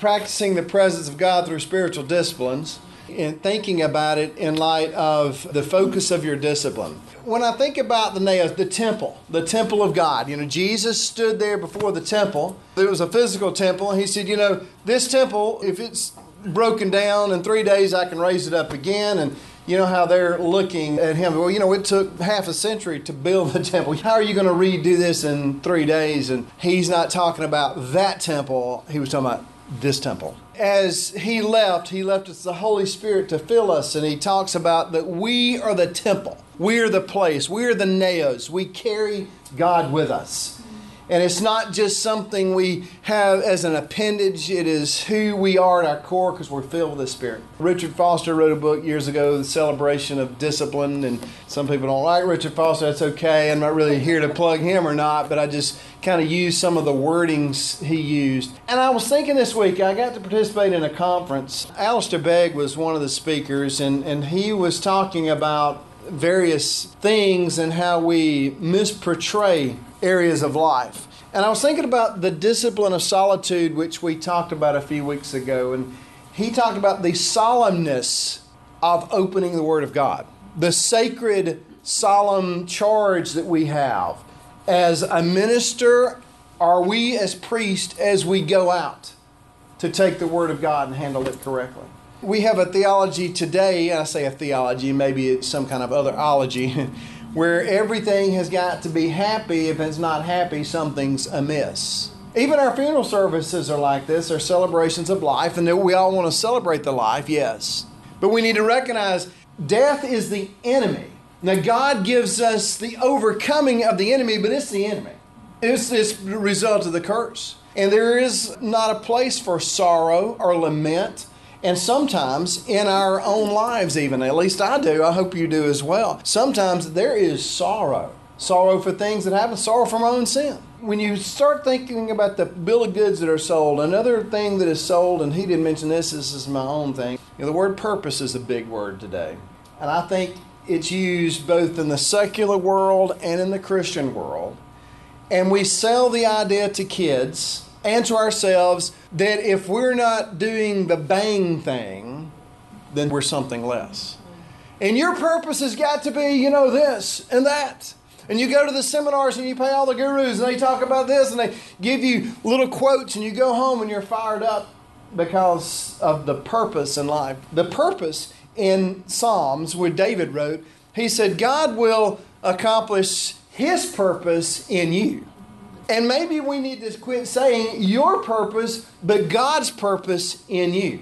practicing the presence of God through spiritual disciplines and thinking about it in light of the focus of your discipline. When I think about the nails, the temple of God, Jesus stood there before the temple. There was a physical temple, and he said, this temple, if it's broken down in 3 days, I can raise it up again. And you know how they're looking at him. Well, it took half a century to build the temple. How are you going to redo this in 3 days? And he's not talking about that temple. He was talking about this temple. As he left us the Holy Spirit to fill us. And he talks about that we are the temple. We are the place. We are the naos. We carry God with us. And it's not just something we have as an appendage. It is who we are at our core because we're filled with the Spirit. Richard Foster wrote a book years ago, The Celebration of Discipline. And some people don't like Richard Foster. That's okay. I'm not really here to plug him or not, but I just kind of used some of the wordings he used. And I was thinking this week, I got to participate in a conference. Alistair Begg was one of the speakers, and he was talking about various things and how we misportray areas of life. And I was thinking about the discipline of solitude, which we talked about a few weeks ago. And he talked about the solemnness of opening the Word of God. The sacred, solemn charge that we have as a minister, or we as priests, as we go out to take the Word of God and handle it correctly. We have a theology today, and I say a theology, maybe it's some kind of other ology, where everything has got to be happy. If it's not happy, something's amiss. Even our funeral services are like this. They're celebrations of life, and we all want to celebrate the life, yes. But we need to recognize death is the enemy. Now, God gives us the overcoming of the enemy, but it's the enemy. It's the result of the curse. And there is not a place for sorrow or lament. And sometimes in our own lives even, at least I do, I hope you do as well, sometimes there is sorrow. Sorrow for things that happen, sorrow from our own sin. When you start thinking about the bill of goods that are sold, another thing that is sold, and he didn't mention this is my own thing, the word purpose is a big word today. And I think it's used both in the secular world and in the Christian world. And we sell the idea to kids and to ourselves that if we're not doing the bang thing, then we're something less. And your purpose has got to be, this and that. And you go to the seminars and you pay all the gurus and they talk about this and they give you little quotes and you go home and you're fired up because of the purpose in life. The purpose in Psalms, where David wrote, he said, God will accomplish His purpose in you. And maybe we need to quit saying your purpose, but God's purpose in you.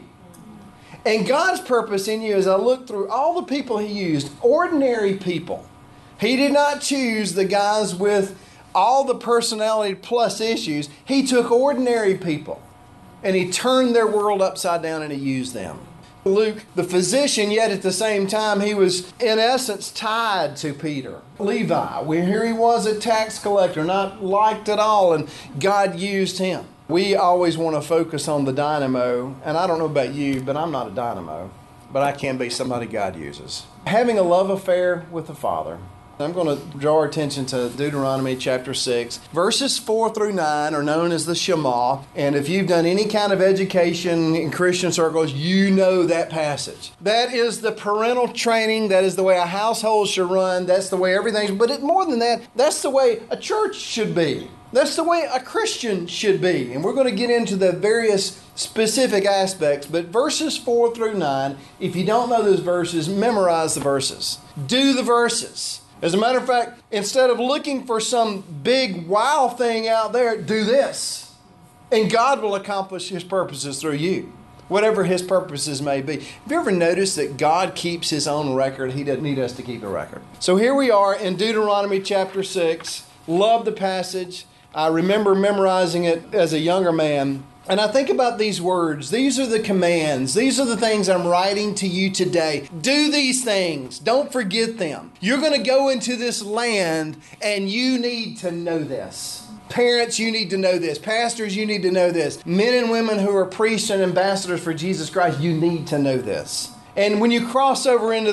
And God's purpose in you, as I look through all the people He used, ordinary people. He did not choose the guys with all the personality plus issues. He took ordinary people and He turned their world upside down and He used them. Luke, the physician, yet at the same time, he was in essence tied to Peter. Levi, here he was a tax collector, not liked at all, and God used him. We always want to focus on the dynamo, and I don't know about you, but I'm not a dynamo, but I can be somebody God uses. Having a love affair with the Father. I'm going to draw our attention to Deuteronomy chapter 6. Verses 4 through 9 are known as the Shema. And if you've done any kind of education in Christian circles, you know that passage. That is the parental training. That is the way a household should run. That's the way everything. But more than that, that's the way a church should be. That's the way a Christian should be. And we're going to get into the various specific aspects. But verses 4 through 9, if you don't know those verses, memorize the verses. Do the verses. As a matter of fact, instead of looking for some big wow thing out there, do this. And God will accomplish His purposes through you, whatever His purposes may be. Have you ever noticed that God keeps His own record? He doesn't need us to keep a record. So here we are in Deuteronomy chapter 6. Love the passage. I remember memorizing it as a younger man. And I think about these words. These are the commands. These are the things I'm writing to you today. Do these things. Don't forget them. You're going to go into this land and you need to know this. Parents, you need to know this. Pastors, you need to know this. Men and women who are priests and ambassadors for Jesus Christ, you need to know this. And when you cross over into the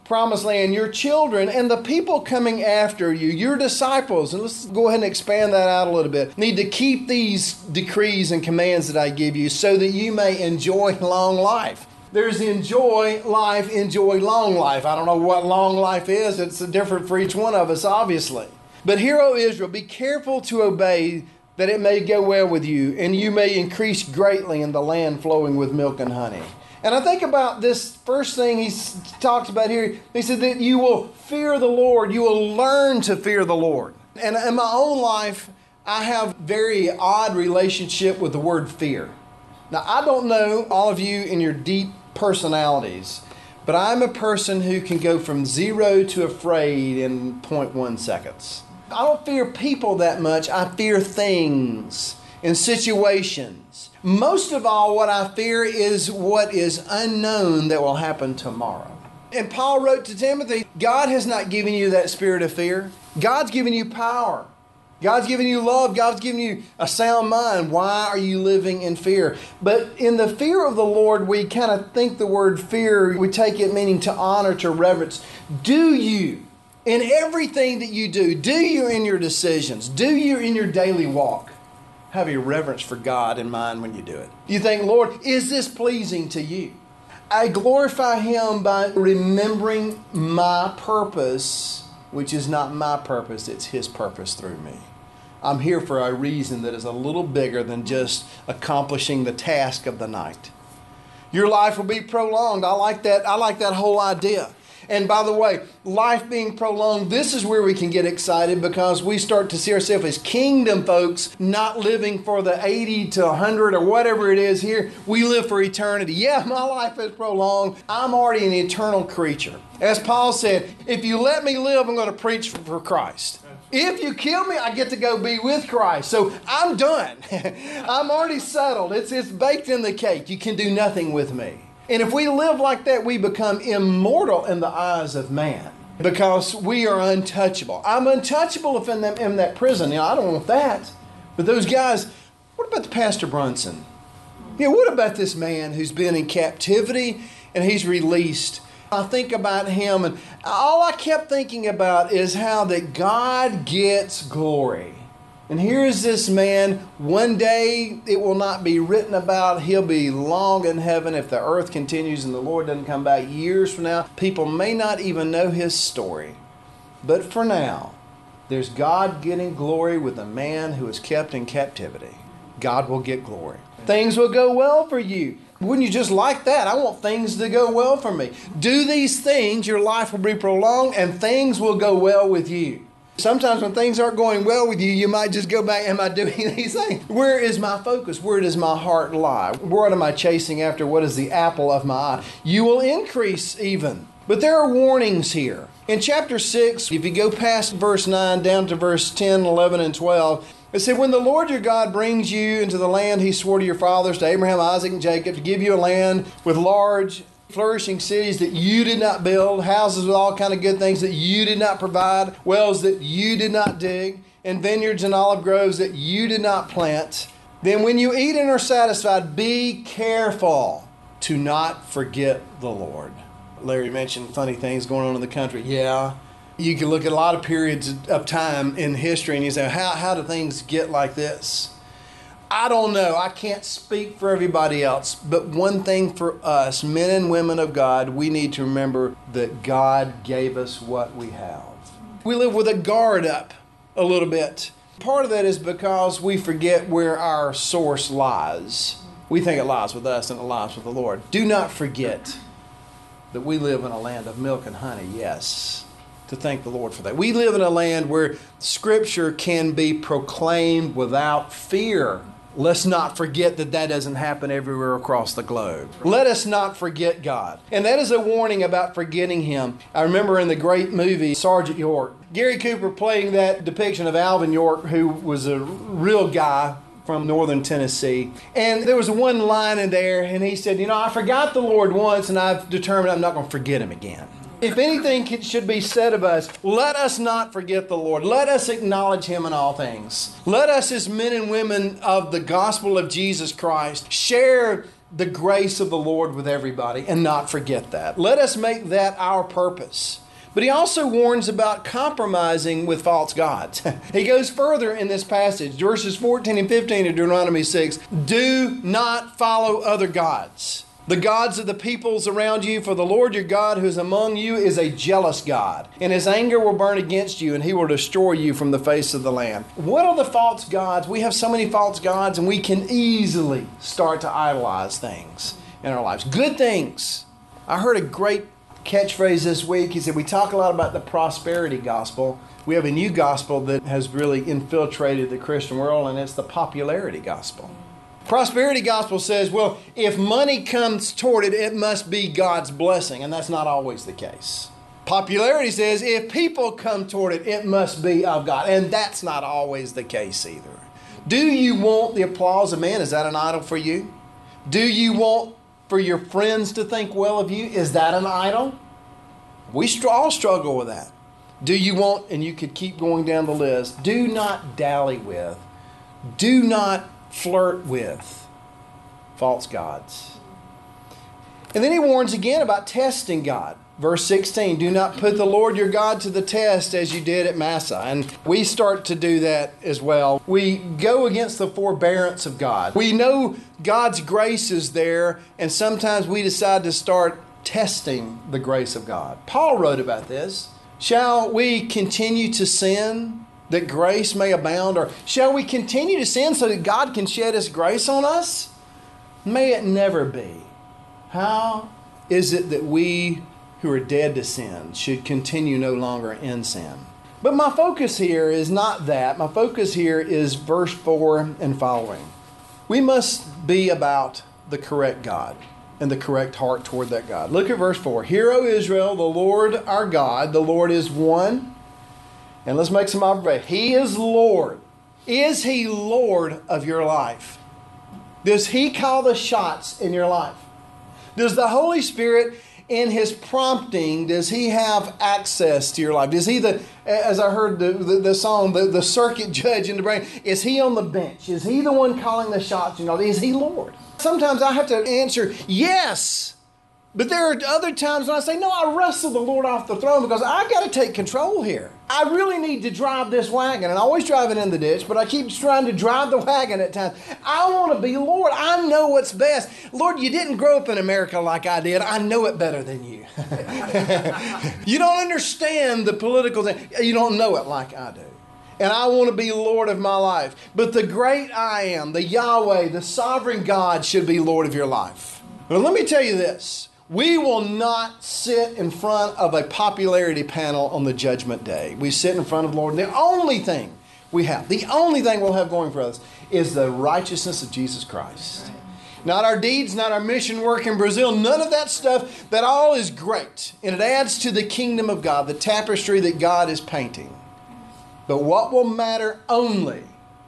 promised land, your children and the people coming after you, your disciples, and let's go ahead and expand that out a little bit, need to keep these decrees and commands that I give you so that you may enjoy long life. There's enjoy life, enjoy long life. I don't know what long life is. It's different for each one of us, obviously. But hear, O Israel, be careful to obey, that it may go well with you, and you may increase greatly in the land flowing with milk and honey. And I think about this first thing he talks about here. He said that you will fear the Lord. You will learn to fear the Lord. And in my own life, I have very odd relationship with the word fear. Now, I don't know all of you in your deep personalities, but I'm a person who can go from 0 to afraid in 0.1 seconds. I don't fear people that much. I fear things and situations. Most of all, what I fear is what is unknown that will happen tomorrow. And Paul wrote to Timothy, God has not given you that spirit of fear. God's given you power. God's given you love. God's given you a sound mind. Why are you living in fear? But in the fear of the Lord, we kind of think the word fear, we take it meaning to honor, to reverence. Do you, in everything that you do you in your decisions, do you in your daily walk, have a reverence for God in mind when you do it? You think, Lord, is this pleasing to you? I glorify Him by remembering my purpose, which is not my purpose, it's His purpose through me. I'm here for a reason that is a little bigger than just accomplishing the task of the night. Your life will be prolonged. I like that whole idea. And by the way, life being prolonged, this is where we can get excited because we start to see ourselves as kingdom folks, not living for the 80 to 100 or whatever it is here. We live for eternity. Yeah, my life is prolonged. I'm already an eternal creature. As Paul said, if you let me live, I'm going to preach for Christ. If you kill me, I get to go be with Christ. So I'm done. I'm already settled. It's baked in the cake. You can do nothing with me. And if we live like that, we become immortal in the eyes of man because we are untouchable. I'm untouchable if in that prison. I don't want that. But those guys, what about the Pastor Brunson? What about this man who's been in captivity and he's released? I think about him, and all I kept thinking about is how that God gets glory. And here is this man, one day it will not be written about. He'll be long in heaven if the earth continues and the Lord doesn't come back years from now. People may not even know his story. But for now, there's God getting glory with a man who is kept in captivity. God will get glory. Things will go well for you. Wouldn't you just like that? I want things to go well for me. Do these things, your life will be prolonged and things will go well with you. Sometimes when things aren't going well with you, you might just go back, am I doing these things? Where is my focus? Where does my heart lie? What am I chasing after? What is the apple of my eye? You will increase even. But there are warnings here. In chapter 6, if you go past verse 9 down to verse 10, 11, and 12, it said, when the Lord your God brings you into the land He swore to your fathers, to Abraham, Isaac, and Jacob, to give you a land with large flourishing cities that you did not build, houses with all kind of good things that you did not provide, wells that you did not dig, and vineyards and olive groves that you did not plant. Then when you eat and are satisfied, be careful to not forget the Lord. Larry mentioned funny things going on in the country. Yeah, you can look at a lot of periods of time in history and you say, how do things get like this? I don't know. I can't speak for everybody else. But one thing for us, men and women of God, we need to remember that God gave us what we have. We live with a guard up a little bit. Part of that is because we forget where our source lies. We think it lies with us and it lies with the Lord. Do not forget that we live in a land of milk and honey, yes. To thank the Lord for that. We live in a land where Scripture can be proclaimed without fear. Let's not forget that doesn't happen everywhere across the globe. Let us not forget God. And that is a warning about forgetting Him. I remember in the great movie, Sergeant York, Gary Cooper playing that depiction of Alvin York, who was a real guy from northern Tennessee. And there was one line in there, and he said, I forgot the Lord once, and I've determined I'm not going to forget Him again. If anything should be said of us, let us not forget the Lord. Let us acknowledge Him in all things. Let us, as men and women of the gospel of Jesus Christ, share the grace of the Lord with everybody and not forget that. Let us make that our purpose. But he also warns about compromising with false gods. He goes further in this passage, verses 14 and 15 of Deuteronomy 6. Do not follow other gods, the gods of the peoples around you, for the Lord your God who is among you is a jealous God, and His anger will burn against you, and He will destroy you from the face of the land. What are the false gods? We have so many false gods, and we can easily start to idolize things in our lives. Good things. I heard a great catchphrase this week. He said, we talk a lot about the prosperity gospel. We have a new gospel that has really infiltrated the Christian world, and it's the popularity gospel. Prosperity gospel says, well, if money comes toward it, it must be God's blessing, and that's not always the case. Popularity says, if people come toward it, it must be of God, and that's not always the case either. Do you want the applause of man? Is that an idol for you? Do you want for your friends to think well of you? Is that an idol? We all struggle with that. Do you want, and you could keep going down the list, do not dally with, do not flirt with false gods. And then he warns again about testing God. Verse 16, do not put the Lord your God to the test as you did at Massah. And we start to do that as well. We go against the forbearance of God. We know God's grace is there, and sometimes we decide to start testing the grace of God. Paul wrote about this. Shall we continue to sin that grace may abound? Or shall we continue to sin so that God can shed His grace on us? May it never be. How is it that we who are dead to sin should continue no longer in sin? But my focus here is not that. My focus here is verse 4 and following. We must be about the correct God and the correct heart toward that God. Look at verse 4. Hear, O Israel, the Lord our God, the Lord is one. And let's make some observations. He is Lord. Is He Lord of your life? Does He call the shots in your life? Does the Holy Spirit, in His prompting, does He have access to your life? Is He as I heard the song, the circuit judge in the brain, is He on the bench? Is He the one calling the shots? Is He Lord? Sometimes I have to answer yes. But there are other times when I say, no, I wrestle the Lord off the throne because I got to take control here. I really need to drive this wagon. And I always drive it in the ditch, but I keep trying to drive the wagon at times. I want to be Lord. I know what's best. Lord, you didn't grow up in America like I did. I know it better than you. You don't understand the political thing. You don't know it like I do. And I want to be Lord of my life. But the great I am, the Yahweh, the sovereign God should be Lord of your life. Well, let me tell you this. We will not sit in front of a popularity panel on the judgment day. We sit in front of the Lord, and the only thing we'll have going for us is the righteousness of Jesus Christ. Not our deeds, not our mission work in Brazil, none of that stuff. That all is great, and it adds to the kingdom of God, the tapestry that God is painting. But what will matter only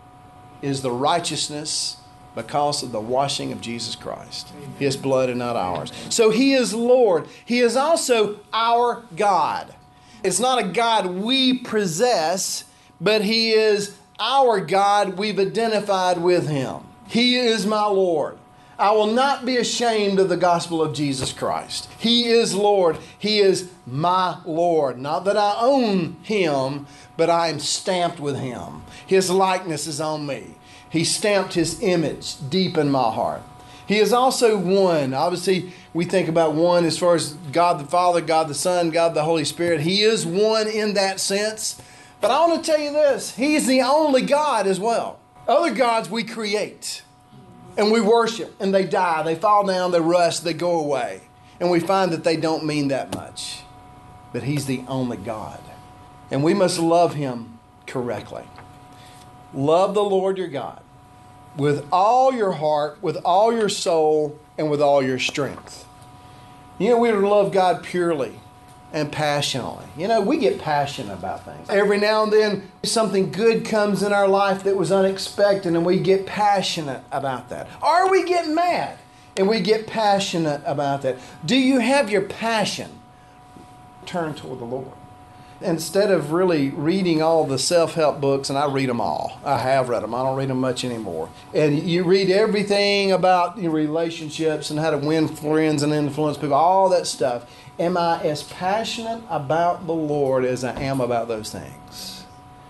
is the righteousness because of the washing of Jesus Christ. Amen. His blood and not ours. So He is Lord. He is also our God. It's not a God we possess, but He is our God. We've identified with Him. He is my Lord. I will not be ashamed of the gospel of Jesus Christ. He is Lord. He is my Lord. Not that I own Him, but I am stamped with Him. His likeness is on me. He stamped His image deep in my heart. He is also one. Obviously, we think about one as far as God the Father, God the Son, God the Holy Spirit. He is one in that sense. But I want to tell you this. He is the only God as well. Other gods we create and we worship, and they die. They fall down, they rust, they go away. And we find that they don't mean that much. But He's the only God. And we must love Him correctly. Love the Lord your God with all your heart, with all your soul, and with all your strength. We love God purely and passionately. We get passionate about things. Every now and then something good comes in our life that was unexpected, and we get passionate about that. Or we get mad and we get passionate about that. Do you have your passion turn toward the Lord. Instead of really reading all the self-help books, and I read them all. I have read them. I don't read them much anymore. And you read everything about your relationships and how to win friends and influence people, all that stuff. Am I as passionate about the Lord as I am about those things?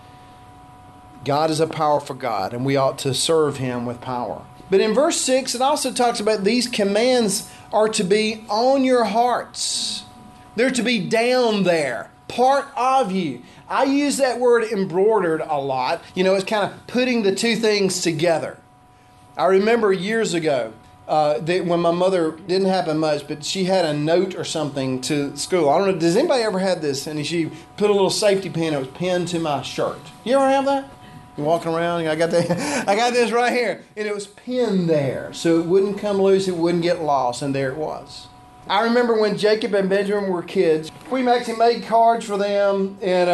God is a powerful God, and we ought to serve Him with power. But in verse 6, it also talks about these commands are to be on your hearts. They're to be down there, part of you. I use that word embroidered a lot. It's kind of putting the two things together. I remember years ago, when my mother, didn't happen much, but she had a note or something to school. I don't know, does anybody ever had this? And she put a little safety pin, it was pinned to my shirt. You ever have that? You're walking around, I got this right here. And it was pinned there, so it wouldn't come loose, it wouldn't get lost, and there it was. I remember when Jacob and Benjamin were kids, we actually made cards for them,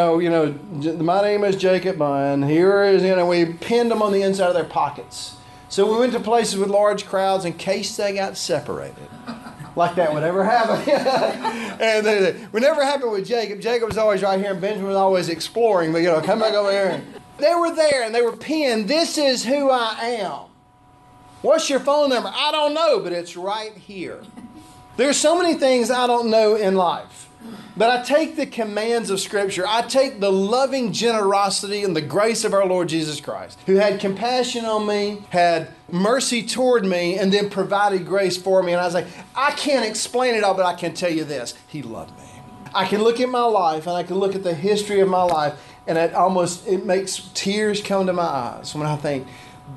and my name is Jacob, and here is, we pinned them on the inside of their pockets. So we went to places with large crowds in case they got separated. Like that would ever happen. And it would never happen with Jacob. Jacob was always right here, and Benjamin was always exploring, but come back over here. They were there, and they were pinned. This is who I am. What's your phone number? I don't know, but it's right here. There's so many things I don't know in life. But I take the commands of Scripture. I take the loving generosity and the grace of our Lord Jesus Christ, who had compassion on me, had mercy toward me, and then provided grace for me. And I was like, I can't explain it all, but I can tell you this. He loved me. I can look at my life, and I can look at the history of my life, and it makes tears come to my eyes when I think,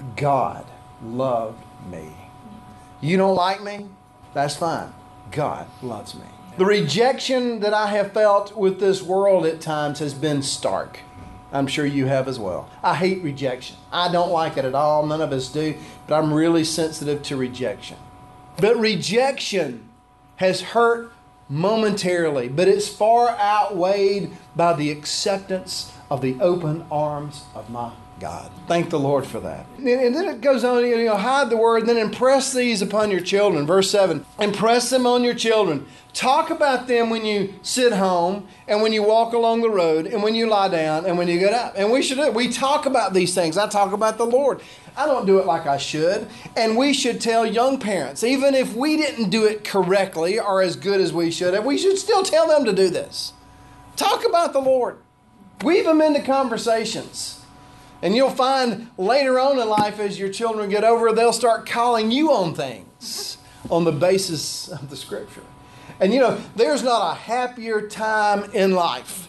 God loved me. You don't like me? That's fine. God loves me. The rejection that I have felt with this world at times has been stark. I'm sure you have as well. I hate rejection. I don't like it at all. None of us do. But I'm really sensitive to rejection. But rejection has hurt momentarily, but it's far outweighed by the acceptance of the open arms of my God. Thank the Lord for that. And then it goes on, hide the word, and then impress these upon your children. Verse 7, impress them on your children. Talk about them when you sit home, and when you walk along the road, and when you lie down, and when you get up. And we should do it. We talk about these things. I talk about the Lord. I don't do it like I should. And we should tell young parents, even if we didn't do it correctly or as good as we should have, we should still tell them to do this. Talk about the Lord. Weave them into conversations. And you'll find later on in life, as your children get over, they'll start calling you on things on the basis of the Scripture. And there's not a happier time in life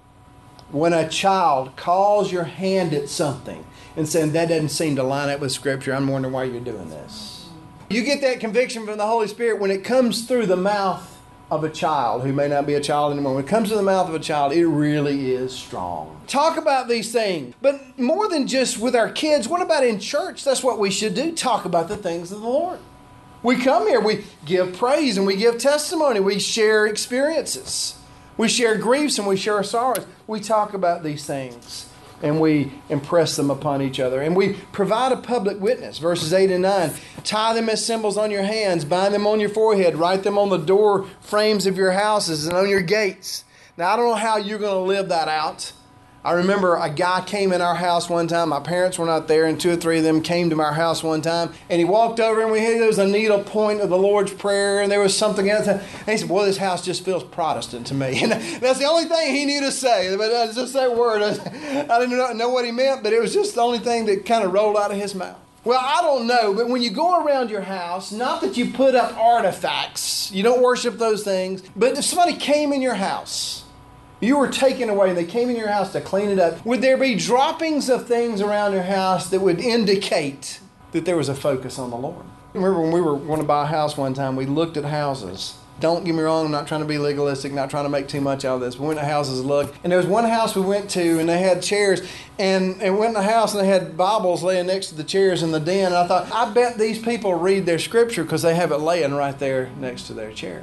when a child calls your hand at something and saying, that doesn't seem to line up with Scripture. I'm wondering why you're doing this. You get that conviction from the Holy Spirit when it comes through the mouth of a child who may not be a child anymore. When it comes to the mouth of a child, it really is strong. Talk about these things. But more than just with our kids, what about in church? That's what we should do. Talk about the things of the Lord. We come here, we give praise and we give testimony. We share experiences. We share griefs and we share sorrows. We talk about these things and we impress them upon each other. And we provide a public witness. Verses 8 and 9. Tie them as symbols on your hands. Bind them on your forehead. Write them on the door frames of your houses and on your gates. Now, I don't know how you're going to live that out. I remember a guy came in our house one time. My parents were not there, and 2 or 3 of them came to our house one time. And he walked over, and there was a needle point of the Lord's Prayer, and there was something else. And he said, boy, this house just feels Protestant to me. And that's the only thing he knew to say. But just that word. I didn't know what he meant, but it was just the only thing that kind of rolled out of his mouth. Well, I don't know, but when you go around your house, not that you put up artifacts, you don't worship those things, but if somebody came in your house, you were taken away and they came in your house to clean it up, would there be droppings of things around your house that would indicate that there was a focus on the Lord? Remember when we were going to buy a house one time, we looked at houses. Don't get me wrong, I'm not trying to be legalistic, not trying to make too much out of this. We went to houses to look, and there was one house we went to, and they had chairs, and went in the house, and they had Bibles laying next to the chairs in the den, and I thought, I bet these people read their Scripture because they have it laying right there next to their chair.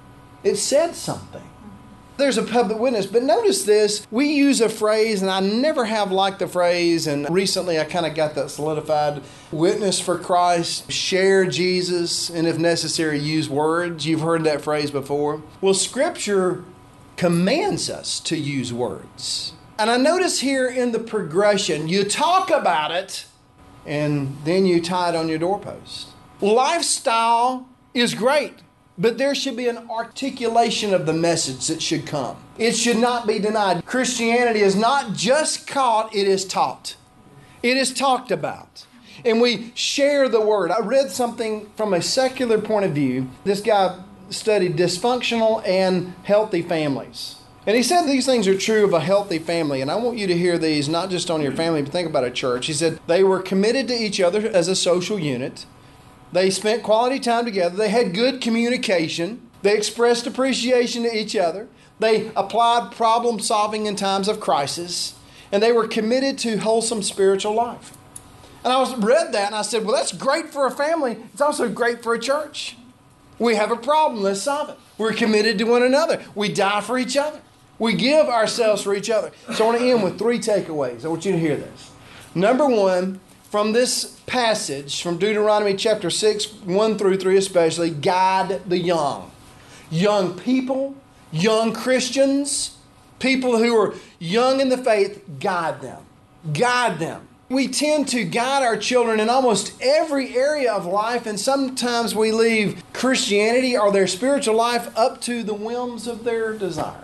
It said something. There's a public witness. But notice this, we use a phrase, and I never have liked the phrase, and recently I kind of got that solidified. Witness for Christ, share Jesus, and if necessary, use words. You've heard that phrase before. Well, Scripture commands us to use words. And I notice here in the progression, you talk about it and then you tie it on your doorpost. Lifestyle is great, but there should be an articulation of the message that should come. It should not be denied. Christianity is not just caught, it is taught. It is talked about. And we share the word. I read something from a secular point of view. This guy studied dysfunctional and healthy families. And he said these things are true of a healthy family. And I want you to hear these, not just on your family, but think about a church. He said they were committed to each other as a social unit. They spent quality time together. They had good communication. They expressed appreciation to each other. They applied problem solving in times of crisis. And they were committed to wholesome spiritual life. And I read that and I said, well, that's great for a family. It's also great for a church. We have a problem. Let's solve it. We're committed to one another. We die for each other. We give ourselves for each other. So I want to end with 3 takeaways. I want you to hear this. Number 1, from this passage, from Deuteronomy chapter 6, 1 through 3 especially, guide the young. Young people, young Christians, people who are young in the faith, guide them. Guide them. We tend to guide our children in almost every area of life, and sometimes we leave Christianity or their spiritual life up to the whims of their desires.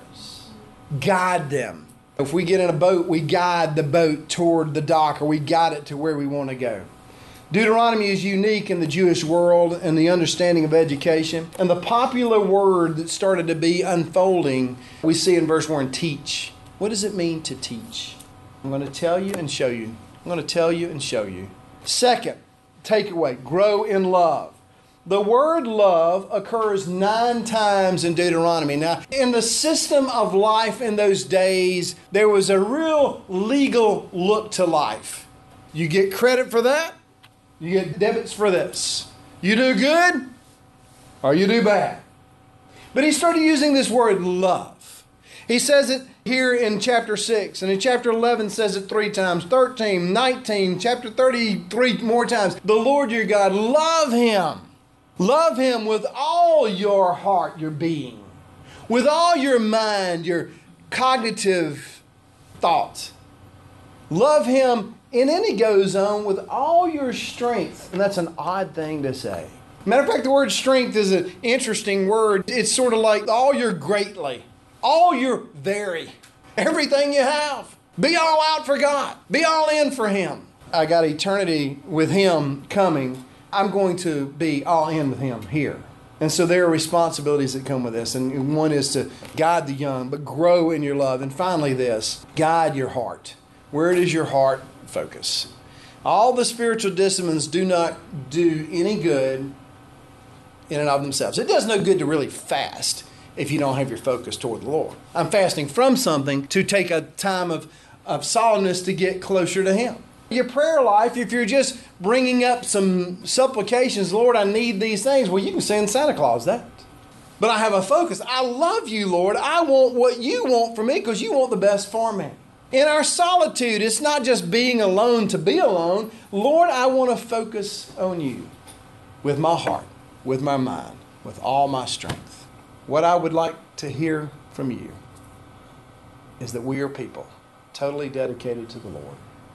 Guide them. If we get in a boat, we guide the boat toward the dock, or we guide it to where we want to go. Deuteronomy is unique in the Jewish world and the understanding of education. And the popular word that started to be unfolding, we see in verse 1, teach. What does it mean to teach? I'm going to tell you and show you. I'm going to tell you and show you. Second, takeaway, grow in love. The word love occurs 9 times in Deuteronomy. Now, in the system of life in those days, there was a real legal look to life. You get credit for that, you get debits for this. You do good, or you do bad. But he started using this word love. He says it here in chapter 6, and in chapter 11 says it 3 times, 13, 19, chapter 33 more times. The Lord your God, love Him. Love Him with all your heart, your being, with all your mind, your cognitive thoughts. Love Him, and then he goes on, with all your strength. And that's an odd thing to say. Matter of fact, the word strength is an interesting word. It's sort of like all your greatly, all your very, everything you have. Be all out for God. Be all in for Him. I got eternity with Him coming. I'm going to be all in with Him here. And so there are responsibilities that come with this. And one is to guide the young, but grow in your love. And finally this, guide your heart. Where does your heart focus? All the spiritual disciplines do not do any good in and of themselves. It does no good to really fast if you don't have your focus toward the Lord. I'm fasting from something to take a time of solemnness to get closer to Him. Your prayer life, if you're just bringing up some supplications, Lord, I need these things, well, you can send Santa Claus that. But I have a focus. I love you, Lord. I want what you want for me because you want the best for me. In our solitude, it's not just being alone to be alone. Lord, I want to focus on you with my heart, with my mind, with all my strength. What I would like to hear from you is that we are people totally dedicated to the Lord.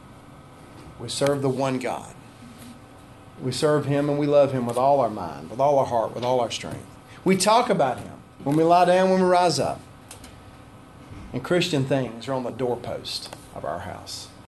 We serve the one God. We serve Him and we love Him with all our mind, with all our heart, with all our strength. We talk about Him when we lie down, when we rise up. And Christian things are on the doorpost of our house.